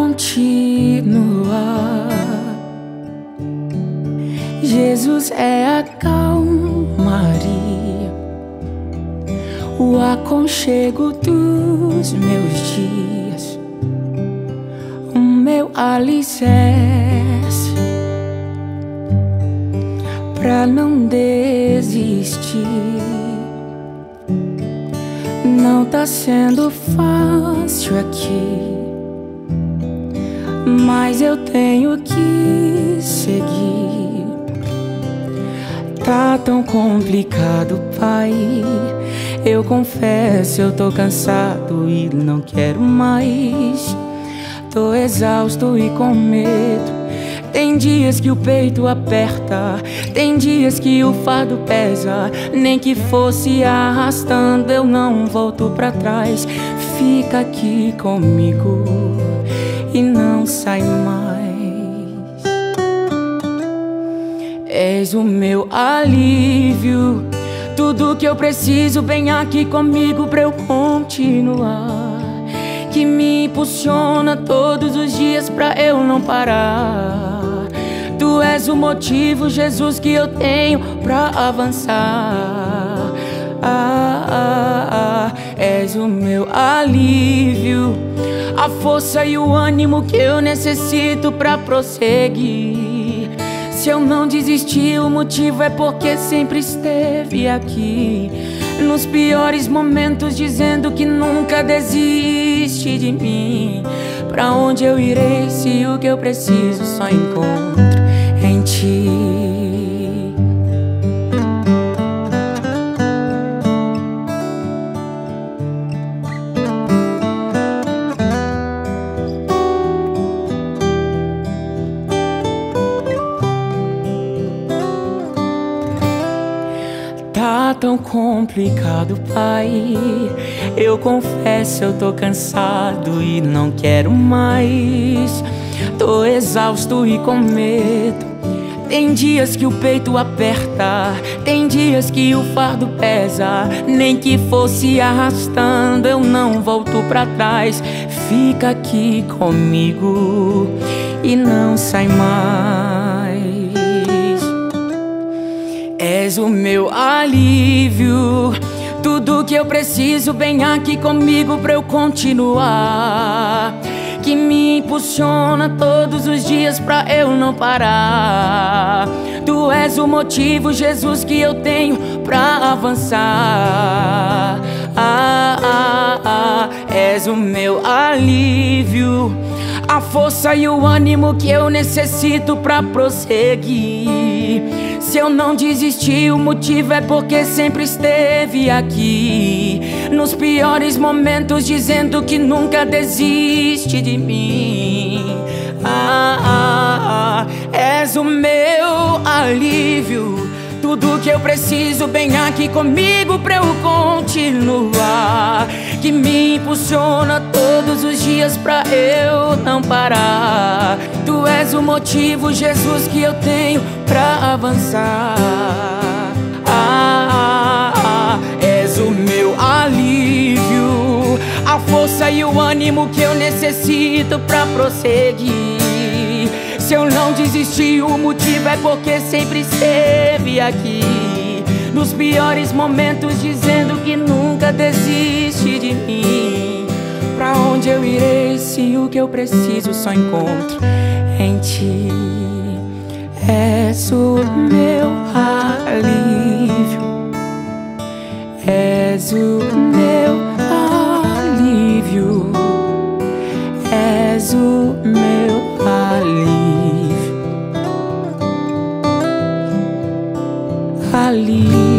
continuar. Jesus é a calmaria, o aconchego dos meus dias, o meu alicerce pra não desistir. Não tá sendo fácil aqui, mas eu tenho que seguir. Tá tão complicado, Pai, eu confesso, eu tô cansado e não quero mais. Tô exausto e com medo. Tem dias que o peito aperta, tem dias que o fardo pesa. Nem que fosse arrastando, eu não volto pra trás. Fica aqui comigo e não sai mais. És o meu alívio, tudo que eu preciso, vem aqui comigo pra eu continuar. Que me impulsiona todos os dias pra eu não parar. Tu és o motivo, Jesus, que eu tenho pra avançar. És o meu alívio, a força e o ânimo que eu necessito pra prosseguir. Se eu não desisti, o motivo é porque sempre esteve aqui. Nos piores momentos, dizendo que nunca desiste de mim. Pra onde eu irei se o que eu preciso só encontro em ti? Tá tão complicado, Pai, eu confesso, eu tô cansado e não quero mais. Tô exausto e com medo. Tem dias que o peito aperta, tem dias que o fardo pesa. Nem que fosse arrastando, eu não volto pra trás. Fica aqui comigo e não sai mais. És o meu alívio, tudo que eu preciso, vem aqui comigo pra eu continuar. Que me impulsiona todos os dias pra eu não parar. Tu és o motivo, Jesus, que eu tenho pra avançar. És o meu alívio, a força e o ânimo que eu necessito pra prosseguir. Se eu não desisti, o motivo é porque sempre esteve aqui. Nos piores momentos, dizendo que nunca desiste de mim. És o meu alívio, tudo que eu preciso, vem aqui comigo pra eu continuar. Que me impulsiona todos os dias pra eu não parar. Tu és o motivo, Jesus, que eu tenho pra avançar. És o meu alívio, a força e o ânimo que eu necessito pra prosseguir. Se eu não desisti, o motivo é porque sempre esteve aqui. Nos piores momentos, dizendo que nunca desiste de mim. Pra onde eu irei se o que eu preciso só encontro em ti? És o meu alívio, és o meu alívio, és o meu alívio, alívio.